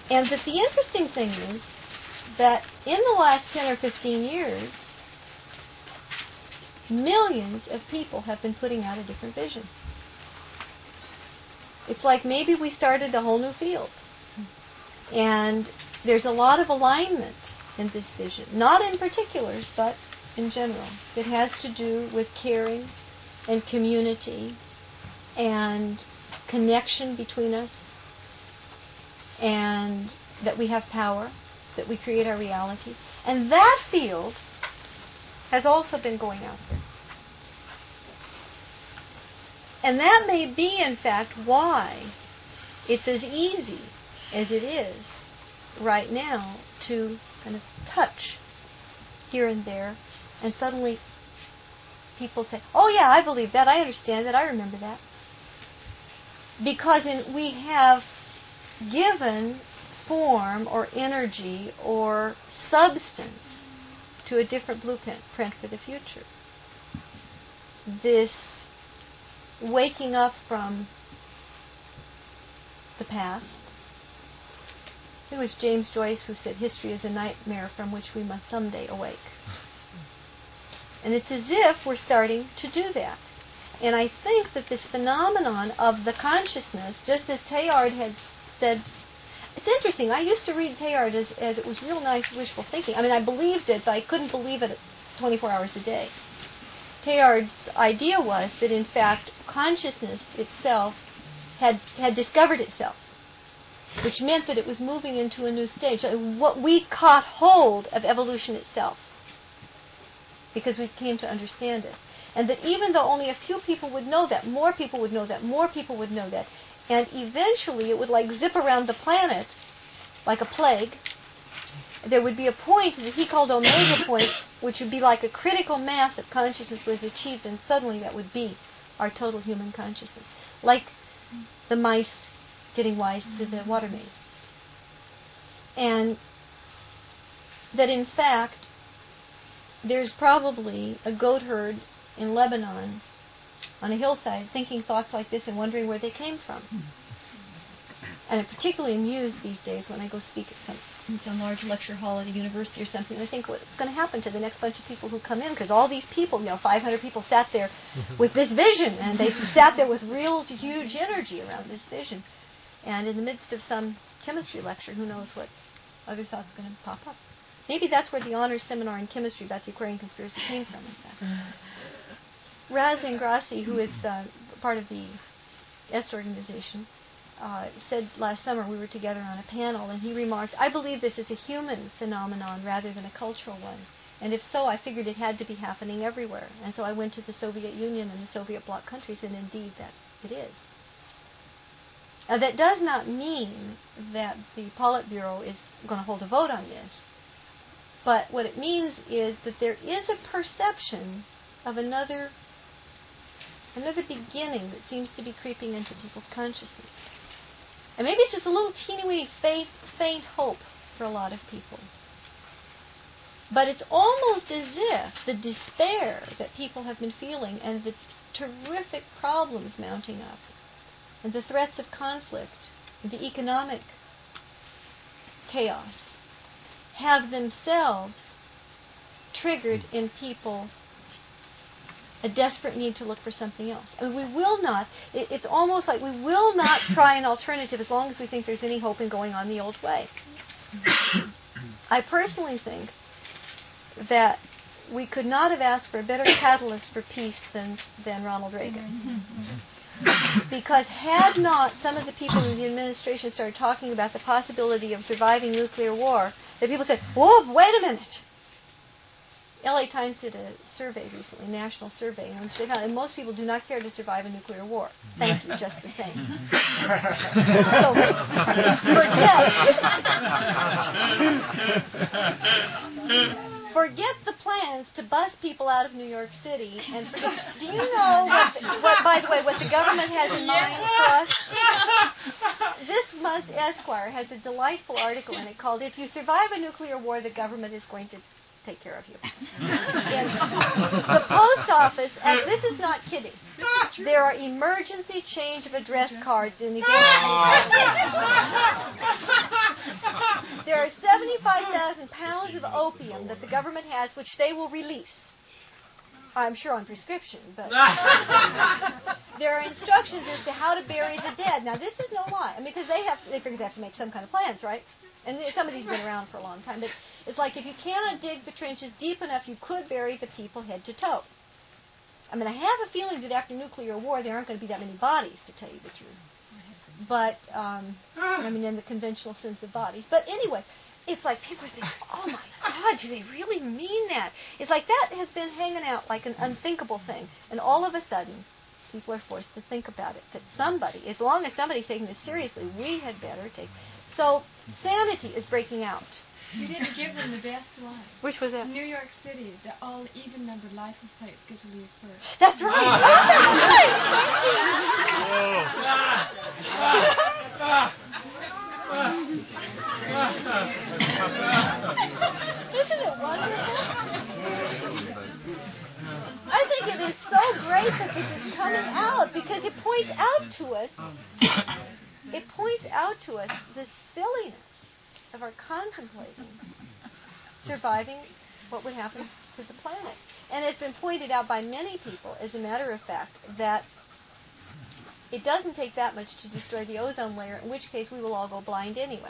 And that the interesting thing is that in the last 10 or 15 years, millions of people have been putting out a different vision. It's like maybe we started a whole new field. And there's a lot of alignment in this vision. Not in particulars, but in general. It has to do with caring and community and connection between us, and that we have power, that we create our reality. And that field has also been going out there. And that may be, in fact, why it's as easy as it is right now to kind of touch here and there, and suddenly people say, oh yeah, I believe that, I understand that, I remember that. Because we have given form or energy or substance to a different blueprint for the future. This waking up from the past. It was James Joyce who said, history is a nightmare from which we must someday awake. And it's as if we're starting to do that. And I think that this phenomenon of the consciousness, just as Teilhard had said, it's interesting, I used to read Teilhard as it was real nice wishful thinking. I mean, I believed it, but I couldn't believe it 24 hours a day. Teilhard's idea was that, in fact, consciousness itself had discovered itself, which meant that it was moving into a new stage. What we caught hold of evolution itself, because we came to understand it. And that even though only a few people would know that, more people would know that, more people would know that, and eventually it would like zip around the planet like a plague. There would be a point that he called Omega Point, which would be like a critical mass of consciousness was achieved, and suddenly that would be our total human consciousness. Like the mice getting wise to the water maze. And that in fact, there's probably a goat herd in Lebanon on a hillside thinking thoughts like this and wondering where they came from. And I'm particularly amused these days when I go speak at some large lecture hall at a university or something, and I think what's going to happen to the next bunch of people who come in, because all these people, 500 people sat there with this vision, and they sat there with real huge energy around this vision. And in the midst of some chemistry lecture, who knows what other thought's going to pop up. Maybe that's where the honors seminar in chemistry about the Aquarian conspiracy came from, in fact. Raz Ingrassi, who is part of the EST organization, said last summer we were together on a panel, and he remarked, I believe this is a human phenomenon rather than a cultural one. And if so, I figured it had to be happening everywhere. And so I went to the Soviet Union and the Soviet bloc countries, and indeed that it is. Now, that does not mean that the Politburo is going to hold a vote on this. But what it means is that there is a perception of another beginning that seems to be creeping into people's consciousness. And maybe it's just a little teeny-weeny faint hope for a lot of people. But it's almost as if the despair that people have been feeling and the terrific problems mounting up and the threats of conflict and the economic chaos have themselves triggered in people a desperate need to look for something else. I mean, we will not, it's almost like we will not try an alternative as long as we think there's any hope in going on the old way. I personally think that we could not have asked for a better catalyst for peace than Ronald Reagan. Because had not some of the people in the administration started talking about the possibility of surviving nuclear war, that people said, whoa, wait a minute. LA Times did a survey recently, a national survey, and most people do not care to survive a nuclear war. Thank you, just the same. So forget the plans to bus people out of New York City, and forget. Do you know what the government has in mind for us? This month's Esquire has a delightful article in it called "If You Survive a Nuclear War, the Government is Going to Take Care of You." And the post office, and this is not kidding, there are emergency change of address cards in the and pounds of opium that the government has, which they will release. I'm sure on prescription, but there are instructions as to how to bury the dead. Now, this is no lie. I mean, because they figure they have to make some kind of plans, right? And some of these have been around for a long time. But it's like if you cannot dig the trenches deep enough, you could bury the people head to toe. I mean, I have a feeling that after nuclear war, there aren't going to be that many bodies, to tell you the truth. But, I mean, in the conventional sense of bodies. But anyway, it's like people think, oh my God, do they really mean that? It's like that has been hanging out like an unthinkable thing. And all of a sudden, people are forced to think about it. That somebody, as long as somebody's taking this seriously, we had better take. So sanity is breaking out. You didn't give them the best one. Which was that? New York City, the all even-numbered license plates get to leave first. That's right. Isn't it wonderful? I think it is so great that this is coming out because it points out to us the silliness of our contemplating surviving what would happen to the planet. And it's been pointed out by many people, as a matter of fact, that it doesn't take that much to destroy the ozone layer, in which case we will all go blind anyway.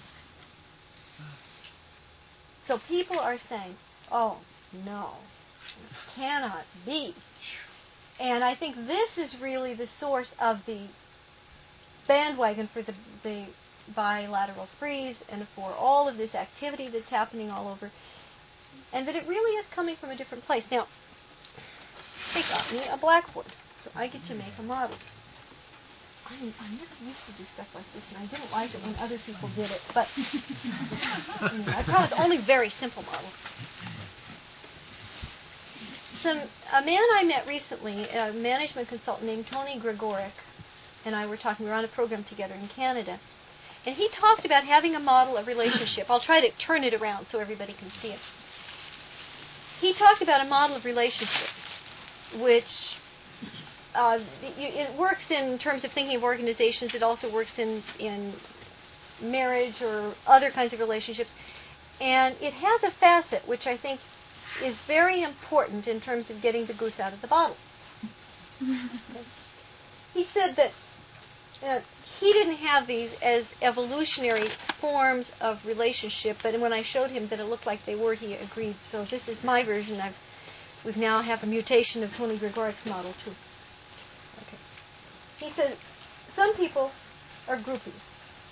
So people are saying, oh, no, it cannot be. And I think this is really the source of the bandwagon for the bilateral freeze and for all of this activity that's happening all over, and that it really is coming from a different place. Now, they got me a blackboard, so I get to make a model. I never used to do stuff like this, and I didn't like it when other people did it, but anyway, I promise only very simple model. A man I met recently, a management consultant named Tony Gregoric, and I were talking, we were on a program together in Canada, and he talked about having a model of relationship. I'll try to turn it around so everybody can see it. He talked about a model of relationship, which it works in terms of thinking of organizations. It also works in marriage or other kinds of relationships. And it has a facet which I think is very important in terms of getting the goose out of the bottle. Okay. He said that he didn't have these as evolutionary forms of relationship, but when I showed him that it looked like they were, he agreed. So this is my version. We've now have a mutation of Tony Gregoric's model too. Okay. He says some people are groupies,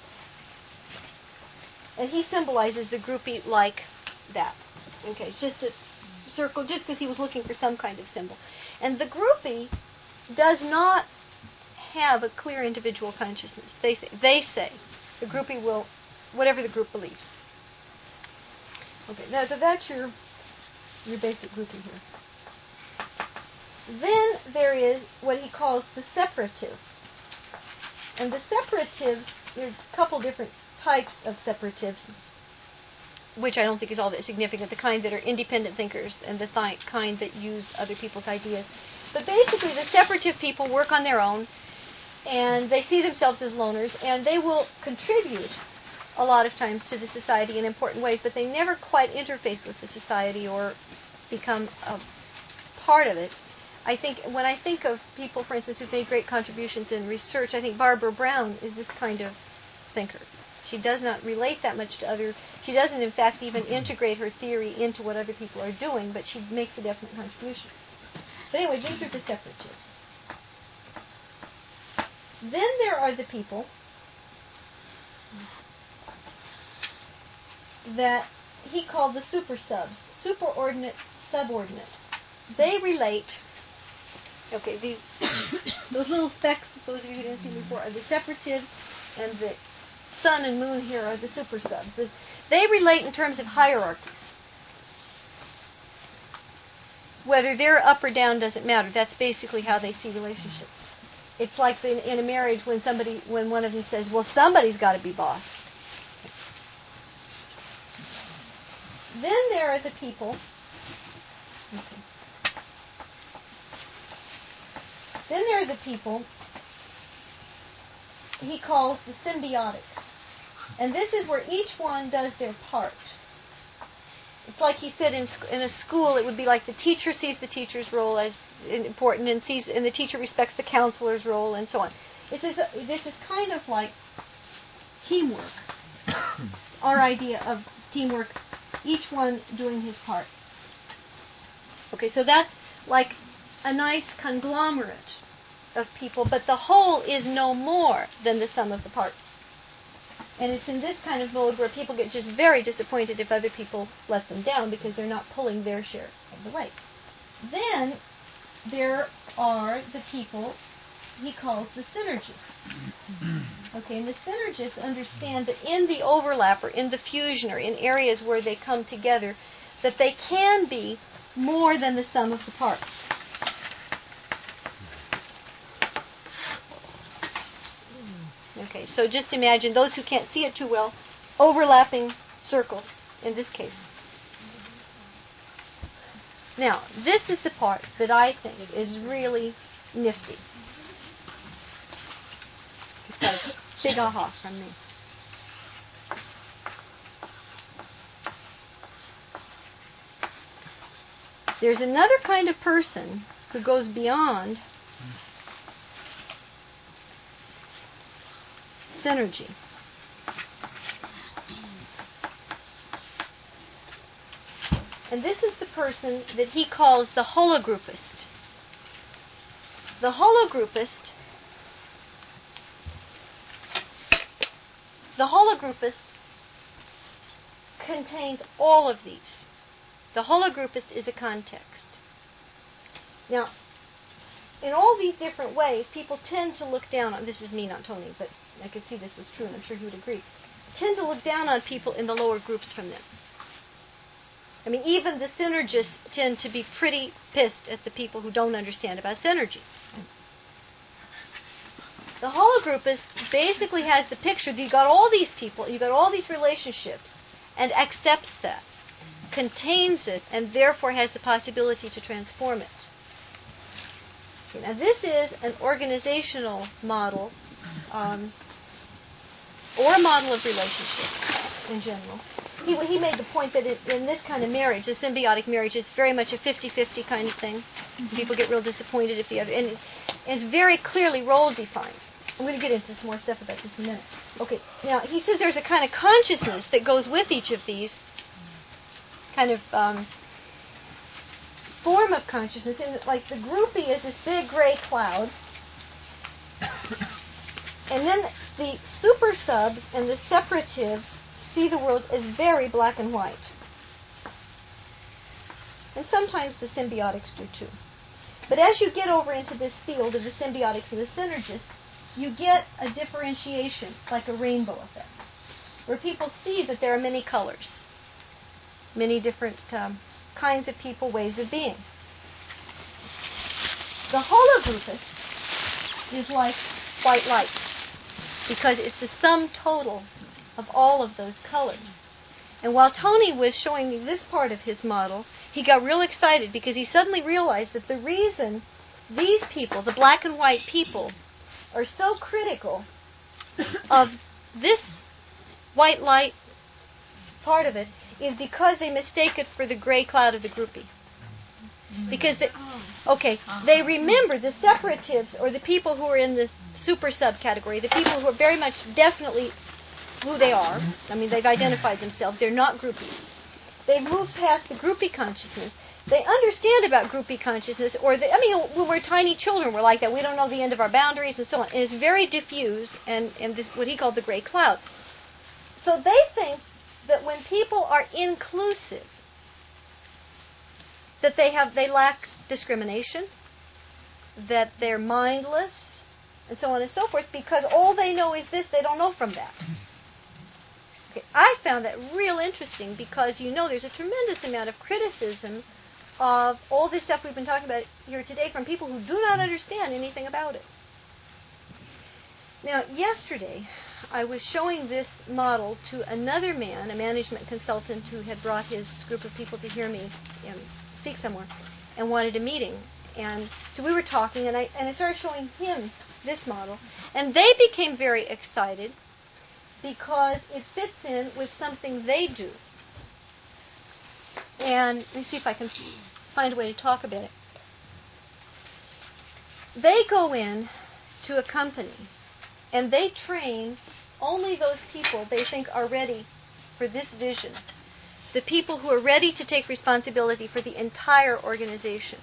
and he symbolizes the groupie like that. Okay, just a circle, just because he was looking for some kind of symbol. And the groupie does not have a clear individual consciousness. They say the groupie will, whatever the group believes. Okay, so that's your basic groupie here. Then there is what he calls the separative. And the separatives, there are a couple different types of separatives, which I don't think is all that significant. The kind that are independent thinkers and the kind that use other people's ideas. But basically the separative people work on their own, and they see themselves as loners, and they will contribute a lot of times to the society in important ways, but they never quite interface with the society or become a part of it. I think when I think of people, for instance, who've made great contributions in research, I think Barbara Brown is this kind of thinker. She does not relate that much to other. She doesn't, in fact, even integrate her theory into what other people are doing, but she makes a definite contribution. But anyway, these are the separatives. Then there are the people that he called the super subs, superordinate, subordinate. They relate. Okay, those little specks, those of you who didn't see before, are the separatives, and the sun and moon here are the super subs. They relate in terms of hierarchies. Whether they're up or down doesn't matter. That's basically how they see relationships. It's like in a marriage when one of them says, well, somebody's got to be boss. Then there are the people. Okay. Then there are the people he calls the symbiotics. And this is where each one does their part. it's like he said in a school, it would be like the teacher sees the teacher's role as important and the teacher respects the counselor's role and so on. This is kind of like teamwork. Our idea of teamwork, each one doing his part. Okay, so that's like a nice conglomerate of people, but the whole is no more than the sum of the parts. And it's in this kind of mode where people get just very disappointed if other people let them down because they're not pulling their share of the weight. Then there are the people he calls the synergists. Okay, and the synergists understand that in the overlap or in the fusion or in areas where they come together, that they can be more than the sum of the parts. Okay, so just imagine those who can't see it too well, overlapping circles in this case. Now, this is the part that I think is really nifty. It's got a big aha from me. There's another kind of person who goes beyond synergy. And this is the person that he calls the hologroupist. The hologroupist contains all of these. The hologroupist is a context. Now, in all these different ways, people tend to look down on, this is me, not Tony, but I could see this was true, and I'm sure he would agree, tend to look down on people in the lower groups from them. I mean, even the synergists tend to be pretty pissed at the people who don't understand about synergy. The hologroupist basically has the picture that you've got all these people, you've got all these relationships, and accepts that, contains it, and therefore has the possibility to transform it. Okay, now this is an organizational model, or a model of relationships in general. He made the point that in this kind of marriage, a symbiotic marriage is very much a 50-50 kind of thing. People get real disappointed if you have, and it's very clearly role defined. I'm going to get into some more stuff about this in a minute. Okay, now he says there's a kind of consciousness that goes with each of these kind of form of consciousness. And like the groupie is this big gray cloud, and then the super subs and the separatives see the world as very black and white. And sometimes the symbiotics do too. But as you get over into this field of the symbiotics and the synergists, you get a differentiation, like a rainbow effect, where people see that there are many colors, many different kinds of people, ways of being. The hologroupist is like white light, because it's the sum total of all of those colors. And while Tony was showing me this part of his model, he got real excited because he suddenly realized that the reason these people, the black and white people, are so critical of this white light part of it is because they mistake it for the gray cloud of the groupie. Because they remember the separatives, or the people who are in the super subcategory, the people who are very much definitely who they are. I mean, they've identified themselves. They're not groupies. They've moved past the groupie consciousness. They understand about groupie consciousness, when we're tiny children, we're like that. We don't know the end of our boundaries and so on. And it's very diffuse, and this what he called the gray cloud. So they think that when people are inclusive, that they lack discrimination, that they're mindless, and so on and so forth, because all they know is this, they don't know from that. Okay, I found that real interesting because there's a tremendous amount of criticism of all this stuff we've been talking about here today from people who do not understand anything about it. Now, yesterday, I was showing this model to another man, a management consultant who had brought his group of people to hear me speak somewhere and wanted a meeting. And so we were talking, and I started showing him this model. And they became very excited because it fits in with something they do. And let me see if I can find a way to talk about it. They go in to a company and they train only those people they think are ready for this vision. The people who are ready to take responsibility for the entire organization.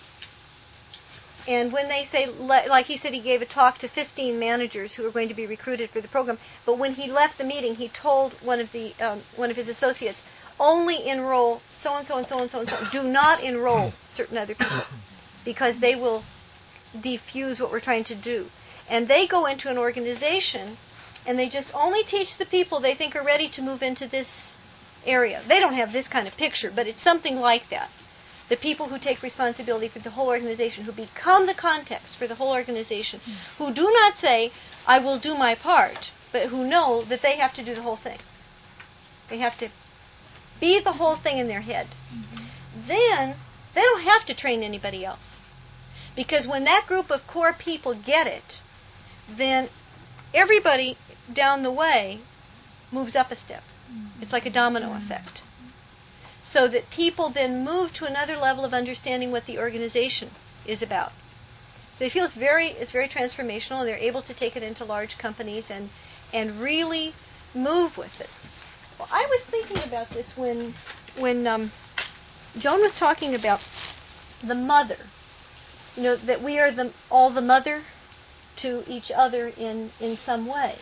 And when they say, like he said, he gave a talk to 15 managers who were going to be recruited for the program, but when he left the meeting, he told one of his associates, only enroll so-and-so and so-and-so and so. Do not enroll certain other people because they will defuse what we're trying to do. And they go into an organization and they just only teach the people they think are ready to move into this area. They don't have this kind of picture, but it's something like that. The people who take responsibility for the whole organization, who become the context for the whole organization, who do not say, I will do my part, but who know that they have to do the whole thing. They have to be the whole thing in their head. Then they don't have to train anybody else. Because when that group of core people get it, then everybody down the way moves up a step. It's like a domino effect. So that people then move to another level of understanding what the organization is about. So they feel it's very transformational, and they're able to take it into large companies and really move with it. Well, I was thinking about this when Joan was talking about the mother. You know, that we are all the mother to each other in some way.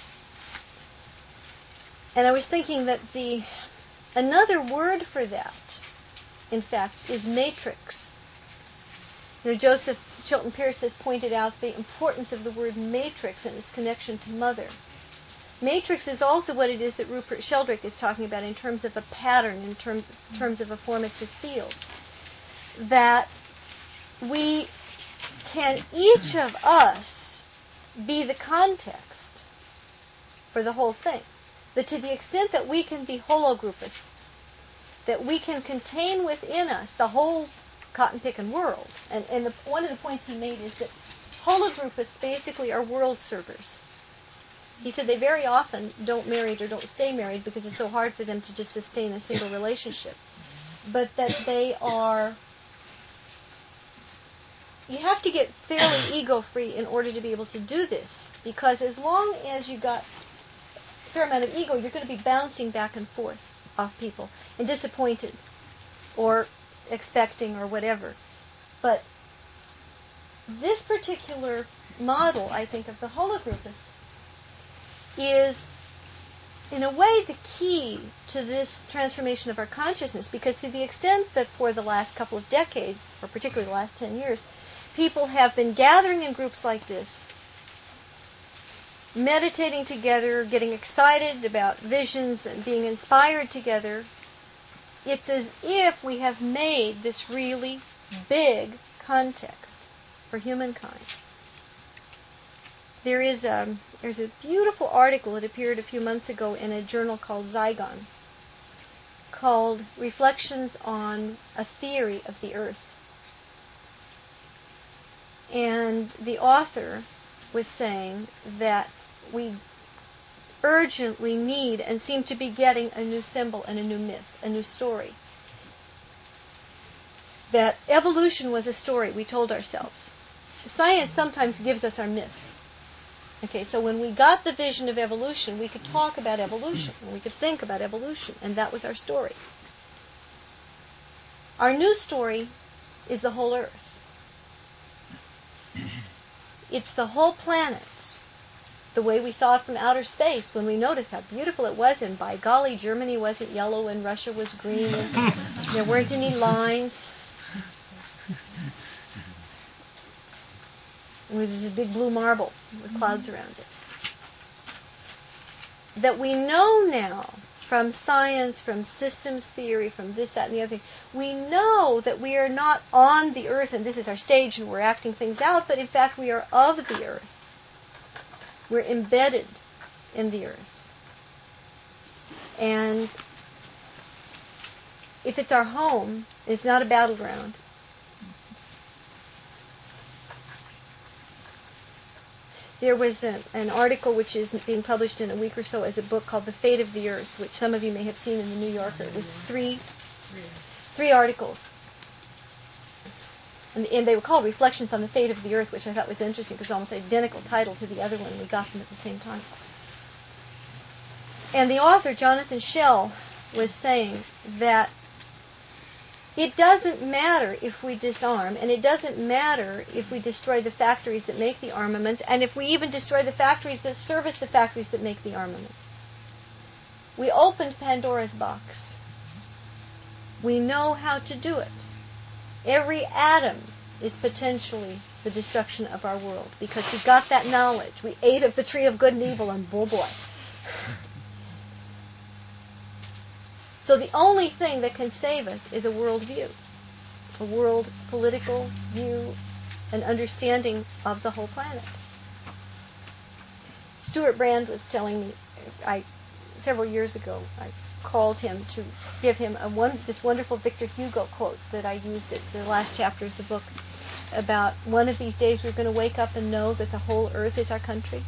And I was thinking that another word for that, in fact, is matrix. You know, Joseph Chilton Pearce has pointed out the importance of the word matrix and its connection to mother. Matrix is also what it is that Rupert Sheldrake is talking about in terms of a pattern, in terms of a formative field. That we can, each of us, be the context for the whole thing. That to the extent that we can be hologroupists, that we can contain within us the whole cotton-picking world. And one of the points he made is that hologroupists basically are world servers. He said they very often don't marry or don't stay married because it's so hard for them to just sustain a single relationship. But that they are... You have to get fairly ego-free in order to be able to do this. Because as long as you got a fair amount of ego, you're going to be bouncing back and forth off people and disappointed or expecting or whatever. But this particular model, I think, of the hologroupist is, in a way, the key to this transformation of our consciousness, because to the extent that for the last couple of decades, or particularly the last 10 years, people have been gathering in groups like this, meditating together, getting excited about visions and being inspired together, it's as if we have made this really big context for humankind. There's a beautiful article that appeared a few months ago in a journal called Zygon, called Reflections on a Theory of the Earth. And the author was saying that we urgently need and seem to be getting a new symbol and a new myth, a new story. That evolution was a story we told ourselves. Science sometimes gives us our myths. Okay, so when we got the vision of evolution, we could talk about evolution, and we could think about evolution, and that was our story. Our new story is the whole Earth. It's the whole planet, the way we saw it from outer space when we noticed how beautiful it was, and by golly, Germany wasn't yellow and Russia was green, and there weren't any lines. It was this big blue marble with clouds around it. That we know now from science, from systems theory, from this, that, and the other thing, we know that we are not on the earth and this is our stage and we're acting things out, but in fact we are of the earth. We're embedded in the earth. And if it's our home, it's not a battleground. There was an article which is being published in a week or so as a book called The Fate of the Earth, which some of you may have seen in the New Yorker. It was three 3 articles. And they were called Reflections on the Fate of the Earth, which I thought was interesting because it was almost an identical title to the other one. We got them at the same time. And the author, Jonathan Schell, was saying that it doesn't matter if we disarm, and it doesn't matter if we destroy the factories that make the armaments, and if we even destroy the factories that service the factories that make the armaments. We opened Pandora's box. We know how to do it. Every atom is potentially the destruction of our world because we got that knowledge. We ate of the tree of good and evil, and boy. So the only thing that can save us is a world view, a world political view, an understanding of the whole planet. Stuart Brand was telling me, several years ago, I called him to give him this wonderful Victor Hugo quote that I used at the last chapter of the book about one of these days we're going to wake up and know that the whole earth is our country.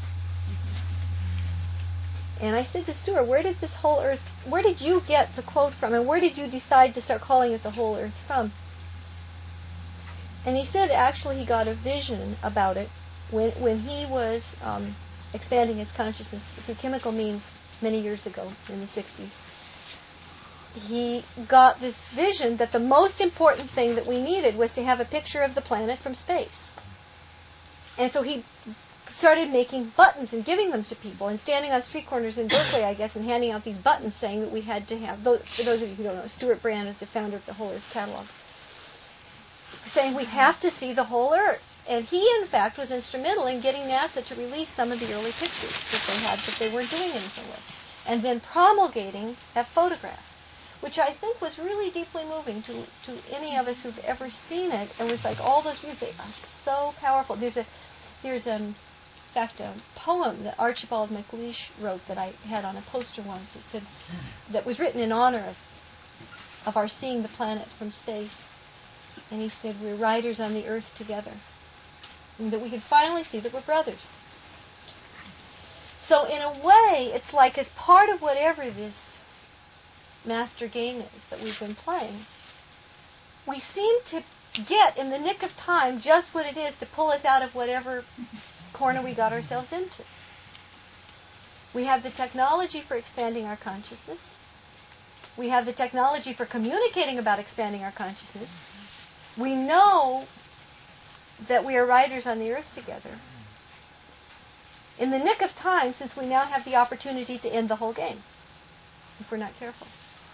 And I said to Stuart, where did you get the quote from, and where did you decide to start calling it the whole earth from? And he said actually he got a vision about it when he was expanding his consciousness through chemical means many years ago in the 60s. He got this vision that the most important thing that we needed was to have a picture of the planet from space. And so he started making buttons and giving them to people and standing on street corners in Berkeley, I guess, and handing out these buttons saying that we had to have, for those of you who don't know, Stuart Brand is the founder of the Whole Earth Catalog, saying we have to see the whole Earth. And he, in fact, was instrumental in getting NASA to release some of the early pictures that they had that they weren't doing anything with, and then promulgating that photograph, which I think was really deeply moving to any of us who've ever seen it. It was like all those views, they are so powerful. There's in fact a poem that Archibald MacLeish wrote that I had on a poster once that was written in honor of our seeing the planet from space. And he said, we're riders on the earth together. And that we could finally see that we're brothers. So in a way, it's like as part of whatever this master game is that we've been playing, we seem to get in the nick of time just what it is to pull us out of whatever corner we got ourselves into. We have the technology for expanding our consciousness. We have the technology for communicating about expanding our consciousness. We know that we are riders on the earth together. In the nick of time, since we now have the opportunity to end the whole game, if we're not careful.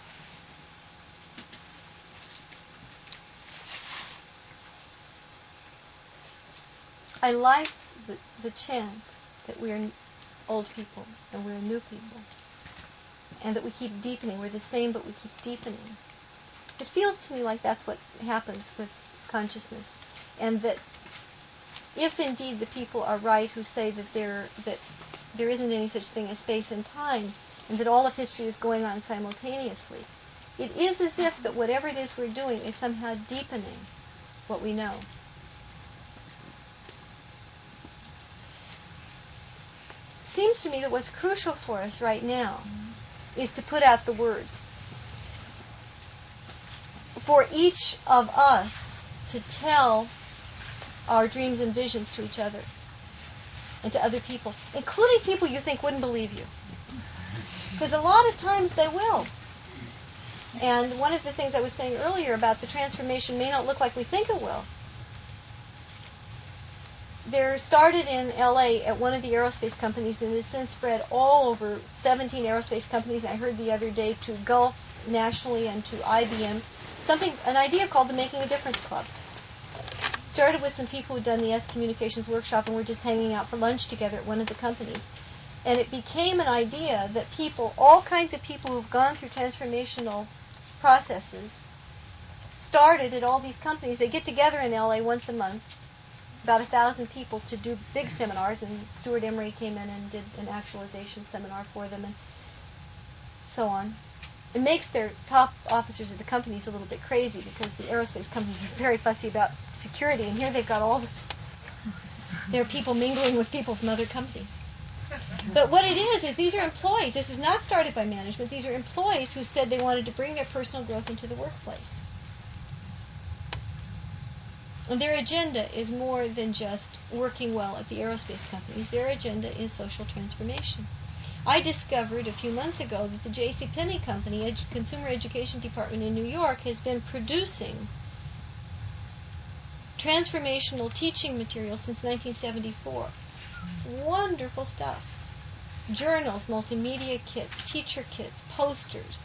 I liked the chant that we're old people and we're new people, and that we keep deepening. We're the same, but we keep deepening. It feels to me like that's what happens with consciousness, and that if indeed the people are right who say that there isn't any such thing as space and time, and that all of history is going on simultaneously, it is as if that whatever it is we're doing is somehow deepening what we know. Seems to me that what's crucial for us right now is to put out the word. For each of us to tell our dreams and visions to each other and to other people, including people you think wouldn't believe you. Because a lot of times they will. And one of the things I was saying earlier about the transformation may not look like we think it will. There started in LA at one of the aerospace companies and has since spread all over 17 aerospace companies. I heard the other day to Gulf nationally and to IBM, an idea called the Making a Difference Club. Started with some people who'd done the S Communications workshop and were just hanging out for lunch together at one of the companies. And it became an idea that people, all kinds of people who've gone through transformational processes, started at all these companies. They get together in LA once a month, about 1,000 people, to do big seminars, and Stuart Emery came in and did an actualization seminar for them and so on. It makes their top officers of the companies a little bit crazy because the aerospace companies are very fussy about security, and here they've got there are people mingling with people from other companies. But what it is these are employees. This is not started by management. These are employees who said they wanted to bring their personal growth into the workplace. And their agenda is more than just working well at the aerospace companies. Their agenda is social transformation. I discovered a few months ago that the JCPenney company, Consumer Education Department in New York, has been producing transformational teaching materials since 1974. Wonderful stuff. Journals, multimedia kits, teacher kits, posters.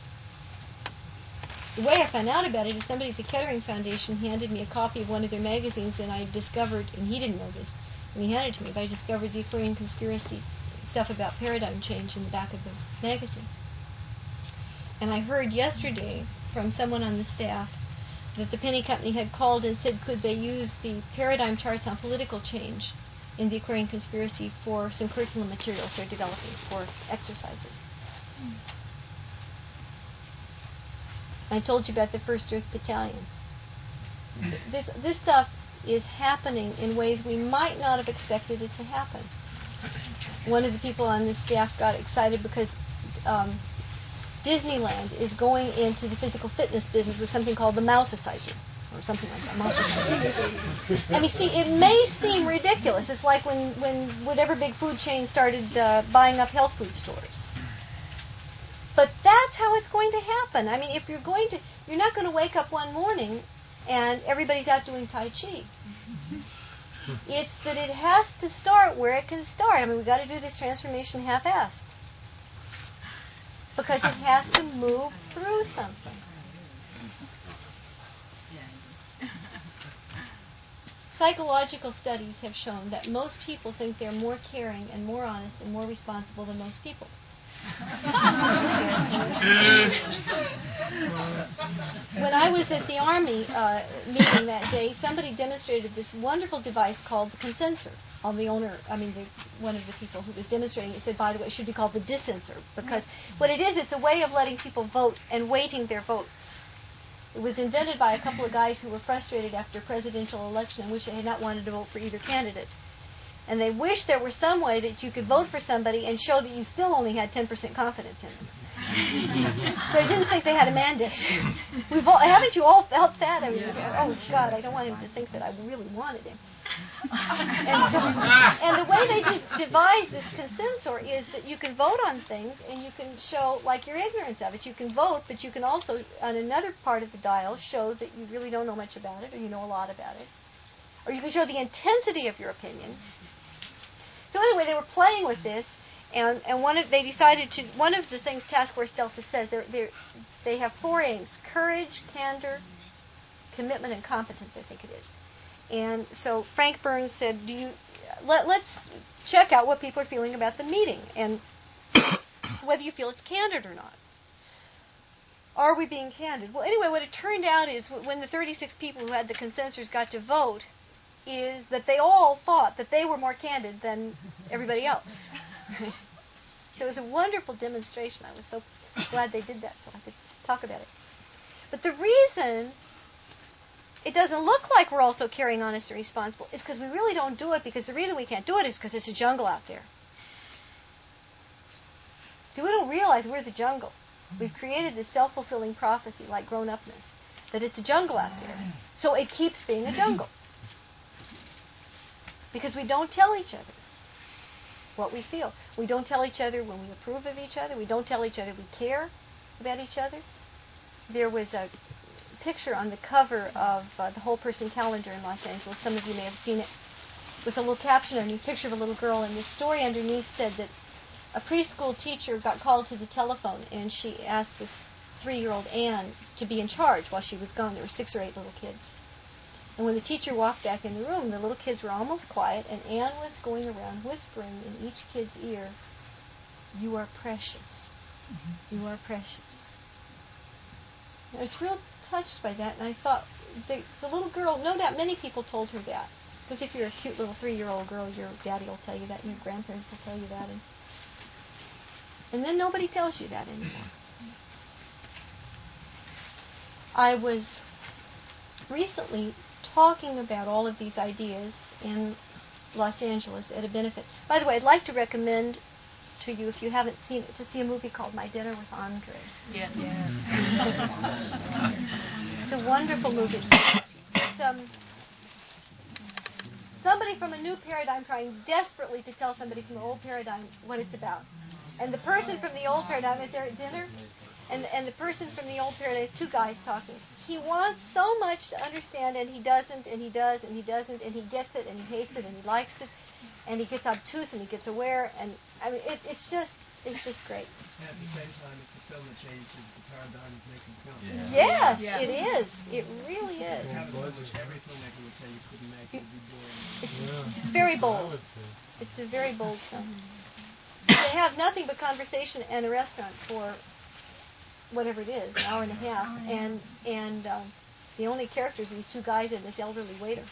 The way I found out about it is somebody at the Kettering Foundation handed me a copy of one of their magazines, and I discovered, and he didn't know this when he handed it to me, but I discovered the Aquarian conspiracy stuff about paradigm change in the back of the magazine. And I heard yesterday from someone on the staff that the Penny Company had called and said could they use the paradigm charts on political change in the Aquarian conspiracy for some curriculum materials they're developing for exercises. I told you about the First Earth Battalion. This stuff is happening in ways we might not have expected it to happen. One of the people on the staff got excited because Disneyland is going into the physical fitness business with something called the Mousicizer, or something like that. Mousicizer. And you see, it may seem ridiculous. It's like when whatever big food chain started buying up health food stores. But that's how it's going to happen. I mean, if you're not going to wake up one morning and everybody's out doing Tai Chi. It's that it has to start where it can start. I mean, we've got to do this transformation half-assed. Because it has to move through something. Psychological studies have shown that most people think they're more caring and more honest and more responsible than most people. When I was at the Army meeting that day, somebody demonstrated this wonderful device called the consensor. One of the people who was demonstrating it said, by the way, it should be called the dissensor, because what it is, it's a way of letting people vote and weighting their votes. It was invented by a couple of guys who were frustrated after a presidential election in which they had not wanted to vote for either candidate. And they wished there were some way that you could vote for somebody and show that you still only had 10% confidence in them. So they didn't think they had a mandate. Haven't you all felt that? I mean, oh, God, I don't want him to think that I really wanted him. And the way they devised this consensor is that you can vote on things and you can show, like, your ignorance of it. You can vote, but you can also, on another part of the dial, show that you really don't know much about it or you know a lot about it. Or you can show the intensity of your opinion. So anyway, they were playing with this, and one of the things Task Force Delta says, they have 4 aims: courage, candor, commitment, and competence, I think it is. And so Frank Burns said, let's check out what people are feeling about the meeting, and whether you feel it's candid or not. Are we being candid? Well, anyway, what it turned out is when the 36 people who had the consensors got to vote, is that they all thought that they were more candid than everybody else. So it was a wonderful demonstration. I was so glad they did that so I could talk about it. But the reason it doesn't look like we're also caring, honest, and responsible is because we really don't do it, because the reason we can't do it is because it's a jungle out there. See, we don't realize we're the jungle. We've created this self-fulfilling prophecy like grown-upness, that it's a jungle out there. So it keeps being a jungle. Because we don't tell each other what we feel. We don't tell each other when we approve of each other. We don't tell each other we care about each other. There was a picture on the cover of the Whole Person calendar in Los Angeles. Some of you may have seen it, with a little caption underneath, a picture of a little girl, and the story underneath said that a preschool teacher got called to the telephone, and she asked this 3-year-old Anne to be in charge while she was gone. There were 6 or 8 little kids. And when the teacher walked back in the room, the little kids were almost quiet, and Anne was going around whispering in each kid's ear, "You are precious. You are precious." And I was real touched by that, and I thought, the little girl, no doubt many people told her that. Because if you're a cute little 3-year-old girl, your daddy will tell you that, and your grandparents will tell you that. And then nobody tells you that anymore. I was recently talking about all of these ideas in Los Angeles at a benefit. By the way, I'd like to recommend to you, if you haven't seen it, to see a movie called My Dinner with Andre. Yes. It's a wonderful movie. somebody from a new paradigm trying desperately to tell somebody from the old paradigm what it's about. And the person from the old paradigm is there at dinner, and the person from the old paradigm is two guys talking. He wants so much to understand, and he doesn't, and he does, and he doesn't, and he gets it, and he hates it, and he likes it, and he gets obtuse, and he gets aware, and I mean, it's just great. And at the same time, it's the film that changes the paradigm of making film. Yes, it is. It really is. It's a film which every filmmaker would say you couldn't make, it would be boring. It's very bold. It's a very bold film. They have nothing but conversation and a restaurant for whatever it is, an hour and a half, and the only characters are these two guys and this elderly waiter.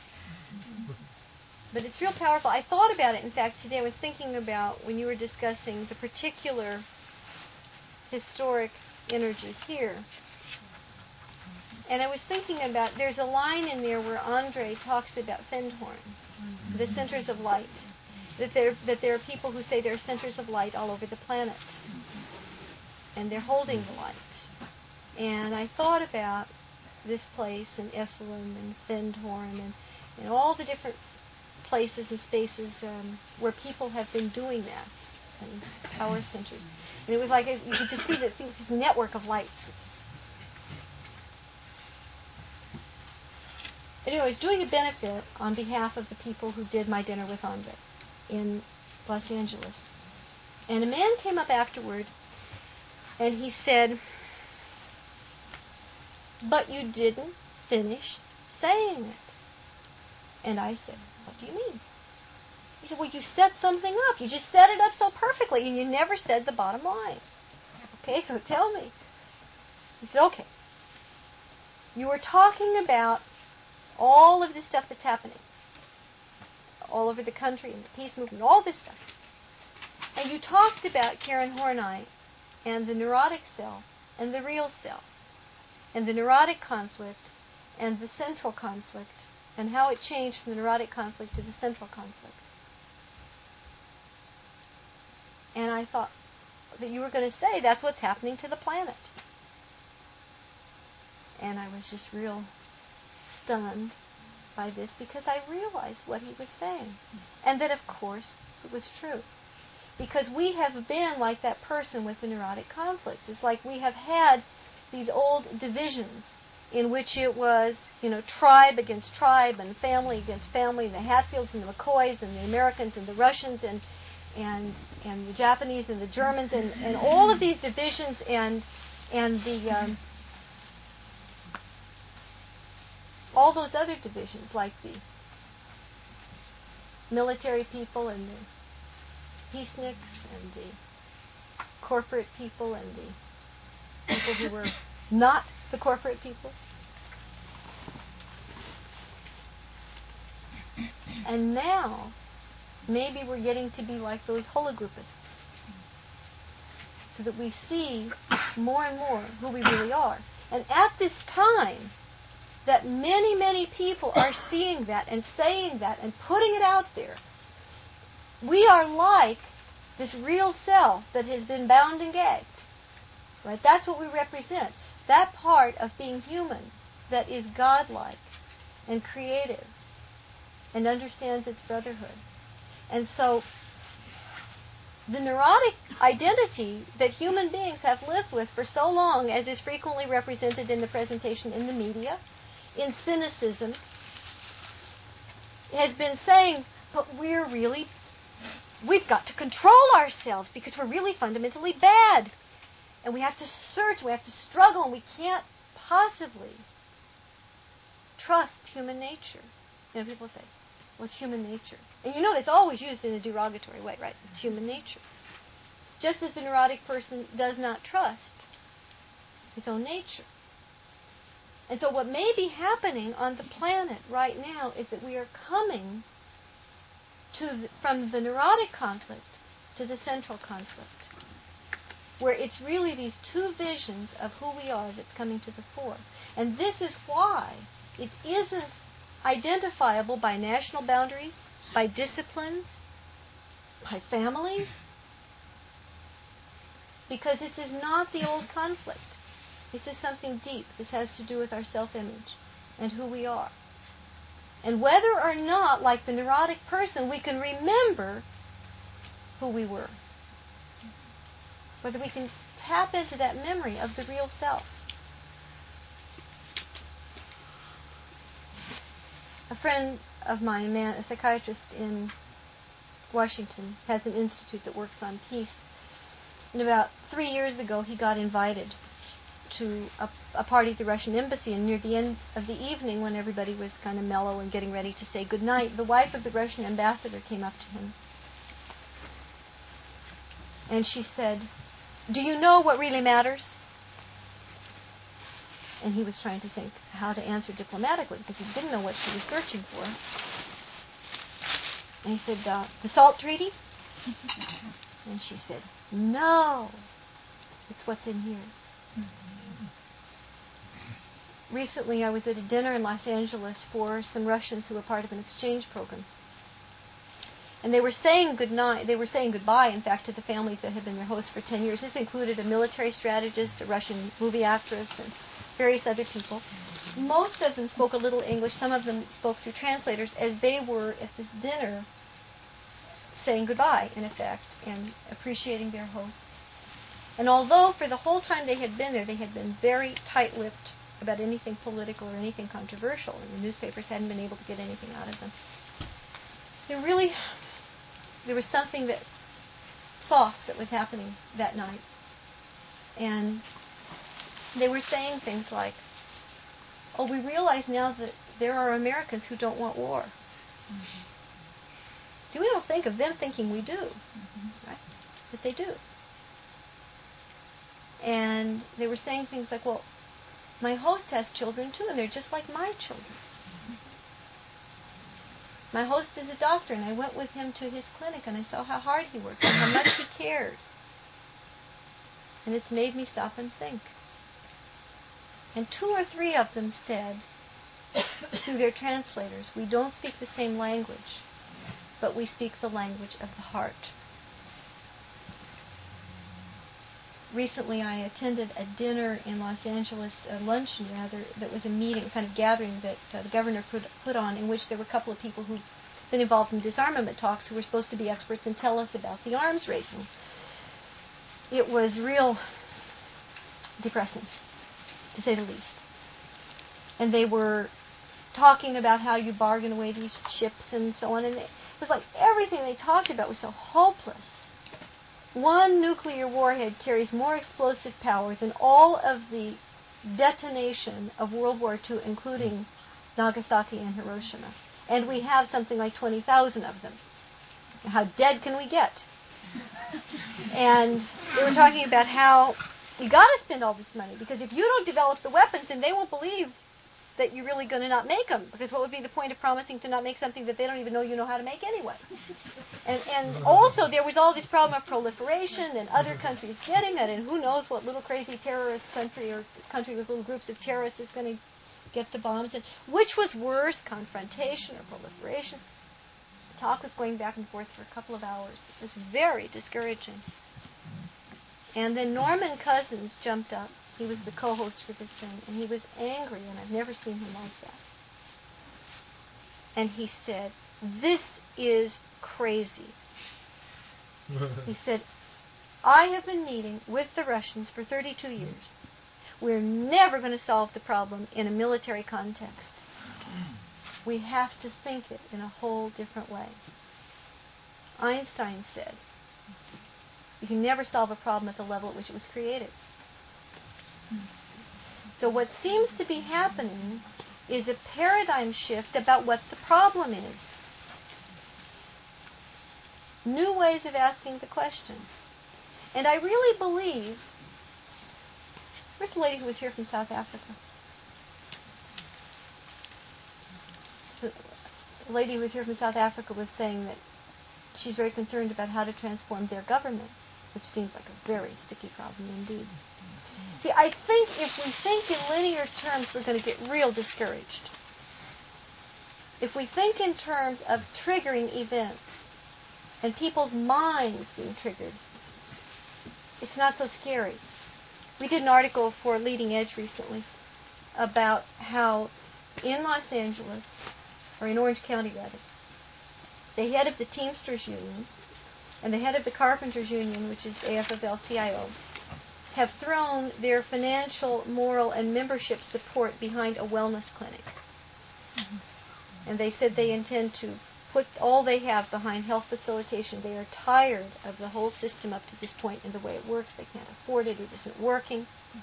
But it's real powerful. I thought about it, in fact, today. I was thinking about when you were discussing the particular historic energy here. And I was thinking about, there's a line in there where Andre talks about Findhorn, the centers of light. That there are people who say there are centers of light all over the planet. And they're holding the light. And I thought about this place and Esalen and Findhorn and all the different places and spaces where people have been doing that, and these power centers. And it was like you could just see this network of lights. Anyway, I was doing a benefit on behalf of the people who did my dinner with Andre in Los Angeles. And a man came up afterward, and he said, "But you didn't finish saying it." And I said, "What do you mean?" He said, "Well, you set something up. You just set it up so perfectly, and you never said the bottom line." "Okay, so tell me." He said, "Okay. You were talking about all of this stuff that's happening all over the country and the peace movement, all this stuff. And you talked about Karen Horney and the neurotic self and the real self and the neurotic conflict and the central conflict and how it changed from the neurotic conflict to the central conflict. And I thought that you were going to say that's what's happening to the planet." And I was just real stunned by this because I realized what he was saying. And that, of course, it was true. Because we have been like that person with the neurotic conflicts. It's like we have had these old divisions in which it was, tribe against tribe and family against family, and the Hatfields and the McCoys and the Americans and the Russians and the Japanese and the Germans and all of these divisions and the all those other divisions, like the military people and the peaceniks and the corporate people and the people who were not the corporate people. And now, maybe we're getting to be like those hologroupists, so that we see more and more who we really are. And at this time, that many, many people are seeing that and saying that and putting it out there. We are like this real self that has been bound and gagged. Right? That's what we represent. That part of being human that is godlike and creative and understands its brotherhood. And so the neurotic identity that human beings have lived with for so long, as is frequently represented in the presentation in the media, in cynicism, has been saying, but we've got to control ourselves because we're really fundamentally bad. And we have to search, we have to struggle, and we can't possibly trust human nature. People say, well, it's human nature. And that's always used in a derogatory way, right? It's human nature. Just as the neurotic person does not trust his own nature. And so what may be happening on the planet right now is that we are coming from the neurotic conflict to the central conflict, where it's really these two visions of who we are that's coming to the fore. And this is why it isn't identifiable by national boundaries, by disciplines, by families, because this is not the old conflict. This is something deep. This has to do with our self-image and who we are. And whether or not, like the neurotic person, we can remember who we were. Whether we can tap into that memory of the real self. A friend of mine, a psychiatrist in Washington, has an institute that works on peace. And about 3 years ago, he got invited to a party at the Russian embassy, and near the end of the evening, when everybody was kind of mellow and getting ready to say goodnight, the wife of the Russian ambassador came up to him. And she said, "Do you know what really matters?" And he was trying to think how to answer diplomatically because he didn't know what she was searching for. And he said, "The SALT Treaty?" And she said, "No, it's what's in here." Recently, I was at a dinner in Los Angeles for some Russians who were part of an exchange program. And they were saying goodnight. They were saying goodbye, in fact, to the families that had been their hosts for 10 years. This included a military strategist, a Russian movie actress, and various other people. Most of them spoke a little English. Some of them spoke through translators as they were at this dinner saying goodbye, in effect, and appreciating their hosts. And although for the whole time they had been there, they had been very tight-lipped about anything political or anything controversial, and the newspapers hadn't been able to get anything out of them, there was something that soft that was happening that night. And they were saying things like, "Oh, we realize now that there are Americans who don't want war." Mm-hmm. See, we don't think of them thinking we do, right? But they do. And they were saying things like, "Well, my host has children too, and they're just like my children. My host is a doctor, and I went with him to his clinic, and I saw how hard he works and how much he cares. And it's made me stop and think." And 2 or 3 of them said, through their translators, "We don't speak the same language, but we speak the language of the heart." Recently, I attended a dinner in Los Angeles, a luncheon rather, that was a meeting, kind of gathering that the governor put on, in which there were a couple of people who'd been involved in disarmament talks who were supposed to be experts and tell us about the arms racing. It was real depressing, to say the least. And they were talking about how you bargain away these ships and so on, and it was like everything they talked about was so hopeless. One nuclear warhead carries more explosive power than all of the detonation of World War II, including Nagasaki and Hiroshima. And we have something like 20,000 of them. How dead can we get? And they were talking about how you got to spend all this money, because if you don't develop the weapons, then they won't believe that you're really going to not make them. Because what would be the point of promising to not make something that they don't even know you know how to make anyway? And also there was all this problem of proliferation and other countries getting it, and who knows what little crazy terrorist country or country with little groups of terrorists is going to get the bombs. And which was worse, confrontation or proliferation? The talk was going back and forth for a couple of hours. It was very discouraging. And then Norman Cousins jumped up. He was the co-host for this thing, and he was angry, and I've never seen him like that. And he said, "This is crazy." He said, "I have been meeting with the Russians for 32 years. We're never going to solve the problem in a military context. We have to think it in a whole different way." Einstein said, "You can never solve a problem at the level at which it was created." So what seems to be happening is a paradigm shift about what the problem is. New ways of asking the question. And I really believe, where's the lady who was here from South Africa? So the lady who was here from South Africa was saying that she's very concerned about how to transform their government, which seems like a very sticky problem indeed. See, I think if we think in linear terms, we're going to get real discouraged. If we think in terms of triggering events and people's minds being triggered, it's not so scary. We did an article for Leading Edge recently about how in Los Angeles or in Orange County rather, the head of the Teamsters Union and the head of the Carpenters Union, which is AFL-CIO, have thrown their financial, moral, and membership support behind a wellness clinic. And they said they intend to put all they have behind health facilitation. They are tired of the whole system up to this point and the way it works. They can't afford it. It isn't working.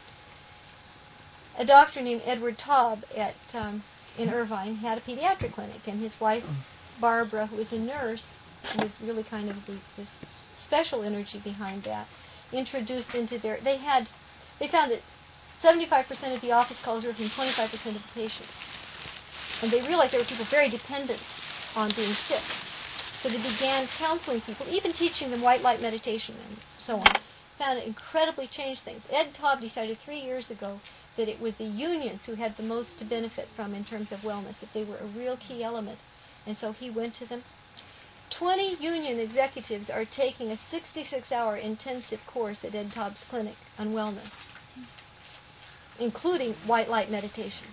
A doctor named Edward Taub in Irvine had a pediatric clinic, and his wife, Barbara, who was a nurse, was really kind of this special energy behind that, introduced into their... They found that 75% of the office calls were from 25% of the patients. And they realized there were people very dependent on being sick. So they began counseling people, even teaching them white light meditation and so on. Found it incredibly changed things. Ed Taub decided 3 years ago that it was the unions who had the most to benefit from in terms of wellness, that they were a real key element. And so he went to them. 20 union executives are taking a 66-hour intensive course at Ed Taub's clinic on wellness, including white light meditation.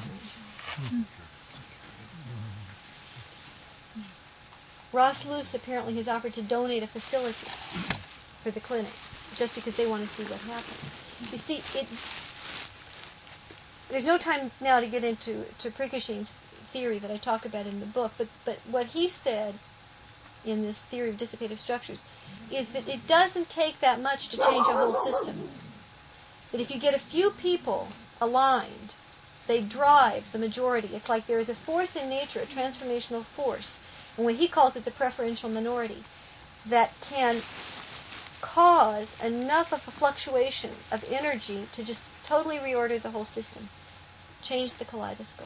Ross Luce apparently has offered to donate a facility for the clinic, just because they want to see what happens. You see, there's no time now to get into Prigoghine's theory that I talk about in the book, but what he said in this theory of dissipative structures is that it doesn't take that much to change a whole system. That if you get a few people aligned, they drive the majority. It's like there is a force in nature, a transformational force, and when he calls it the preferential minority, that can cause enough of a fluctuation of energy to just totally reorder the whole system, change the kaleidoscope.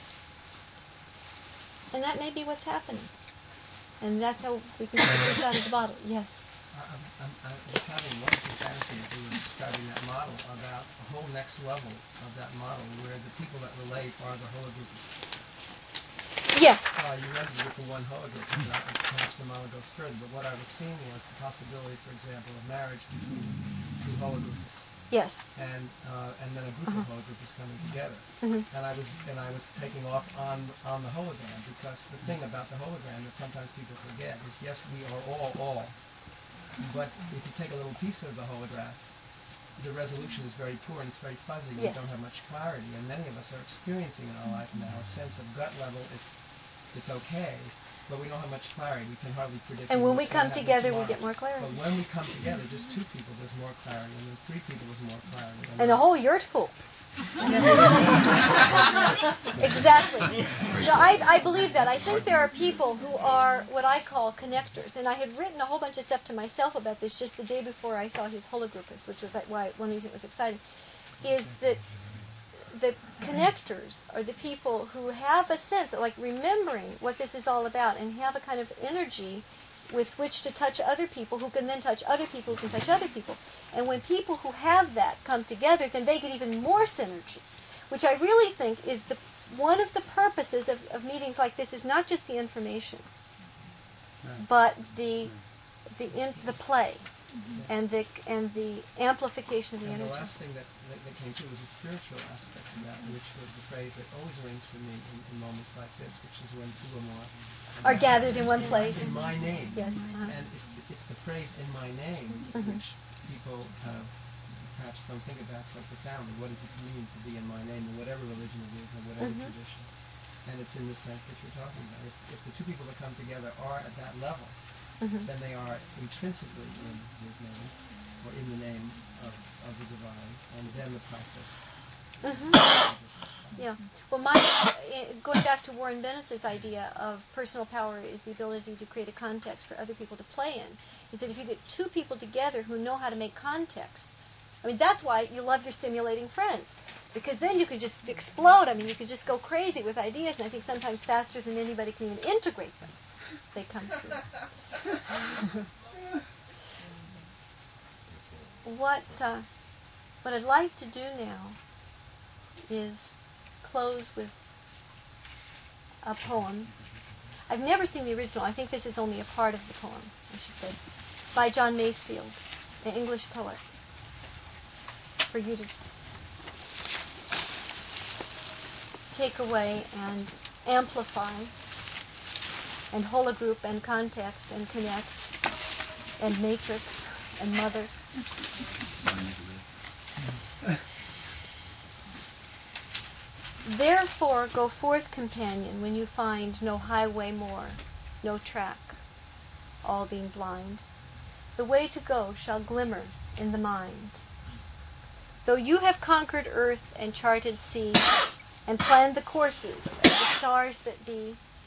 And that may be what's happening. And that's how we can get this out of the bottle. Yes. I was having wonderful fantasy as you were describing that model about the whole next level of that model where the people that relate are the hologroupists. Yes. You ended with the one hologroup, and perhaps the model goes further, but what I was seeing was the possibility, for example, of marriage between two hologroupists. Yes. And then a group of hologroupists coming together. And I was taking off on the hologram, because the thing about the hologram that sometimes people forget is, yes, we are all, but if you take a little piece of the holograph, the resolution is very poor and it's very fuzzy. Yes. We don't have much clarity, and many of us are experiencing in our life now a sense of gut level. It's okay, but we don't have much clarity. We can hardly predict. And when we come together, we get more clarity. But when we come together, just two people, there's more clarity, and then three people, there's more clarity. And a whole yurt full. Exactly. No, I believe that. I think there are people who are what I call connectors, and I had written a whole bunch of stuff to myself about this just the day before I saw his hologroupus, which was why one reason it was exciting, is that the connectors are the people who have a sense of, like, remembering what this is all about and have a kind of energy with which to touch other people who can then touch other people who can touch other people. And when people who have that come together, then they get even more synergy, which I really think is one of the purposes of meetings like this is not just the information, but the play and the amplification of the energy. The last thing that came through was a spiritual aspect of that, which was the phrase that always rings for me in moments like this, which is when two or more are gathered in one place. In my name. Yes. And it's the phrase "in my name" which people perhaps don't think about so profoundly. What does it mean to be in my name, in whatever religion it is, or whatever tradition? And it's in the sense that you're talking about. If the two people that come together are at that level, then they are intrinsically in his name, or in the name of the divine, and then the process. Yeah. Well, going back to Warren Bennis's idea of personal power is the ability to create a context for other people to play in, is that if you get two people together who know how to make contexts, I mean, that's why you love your stimulating friends, because then you could just explode. I mean, you could just go crazy with ideas, and I think sometimes faster than anybody can even integrate them, they come through. What I'd like to do now is close with a poem. I've never seen the original. I think this is only a part of the poem, I should say, by John Masefield, an English poet, for you to take away and amplify and hologroup and context and connect and matrix and mother. Therefore go forth, companion, when you find no highway more, no track, all being blind. The way to go shall glimmer in the mind. Though you have conquered earth and charted sea, and planned the courses of the stars that be,